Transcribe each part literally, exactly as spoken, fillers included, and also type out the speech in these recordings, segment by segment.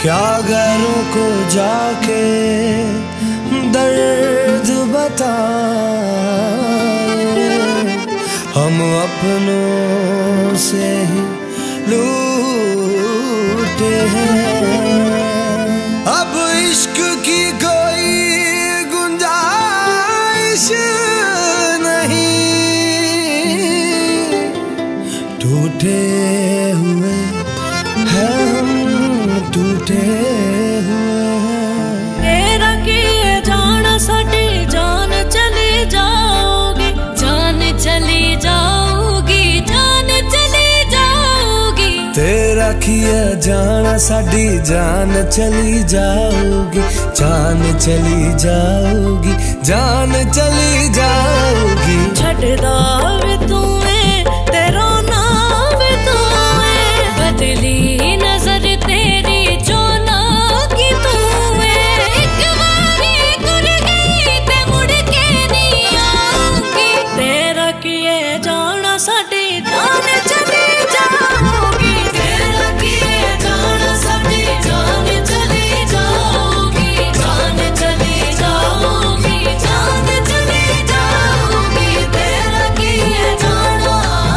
क्या गैरों को जाके दर्द बताए, हम अपनों से ही लूटे हैं। अब इश्क की कोई गुंजाइश नहीं, टूटे हुए हैं हम, टूटे हुए हैं। तेरा किए जाना साडी जान चली जाओगी, जान चली जाओगी, जान चली जाओगी। तेरा किए जाना साडी जान चली जाओगी, जान चली जाओगी, जान चली जाओगी। छड़दा वे तू तेरा नाम तू बदली नजर तेरी जो ना की तू एक बारी गुर गई ते मुड़ के नहीं आऊंगी। तेरा किए जाना साडी जान चली जाओगी, तेरा किए जाना साडी जान चली जाओगी, जान चली जाओगी, जान चली जाओगी। तेरा किए जाना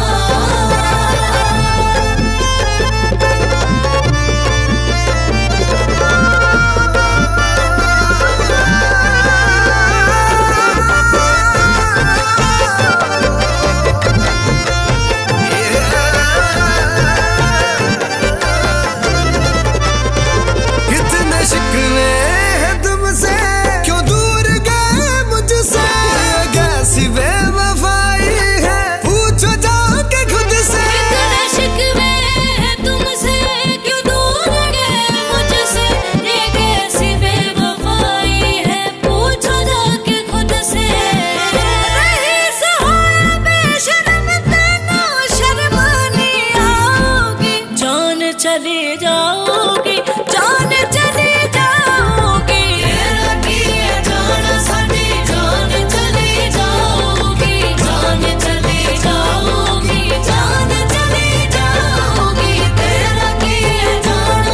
चली जाओगी, जान चली जाओगी। तेरा किए जाना साडी जान चली जाओगी, जान चली जाओगी, जान चली जाओगी। तेरा किए जाना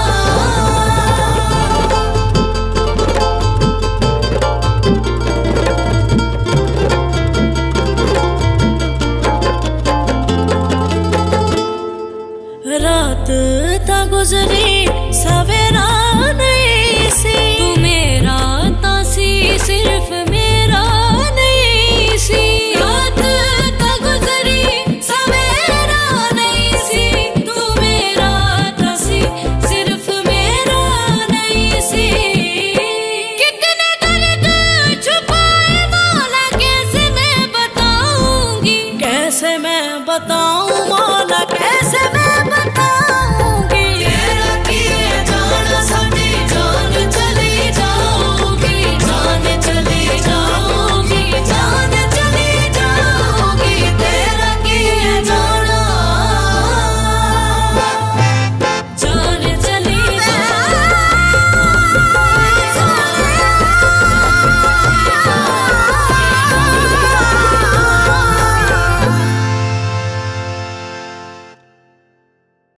रात ता गुजरी सवेरा नहीं सी, तू मेरा ता सी सिर्फ मेरा नहीं सी। रात ता गुजरी सवेरा नहीं सी, तू मेरा ता सी सिर्फ मेरा नहीं सी। कितने दर्द छुपाए वाला कैसे मैं बताऊंगी, कैसे मैं बताऊं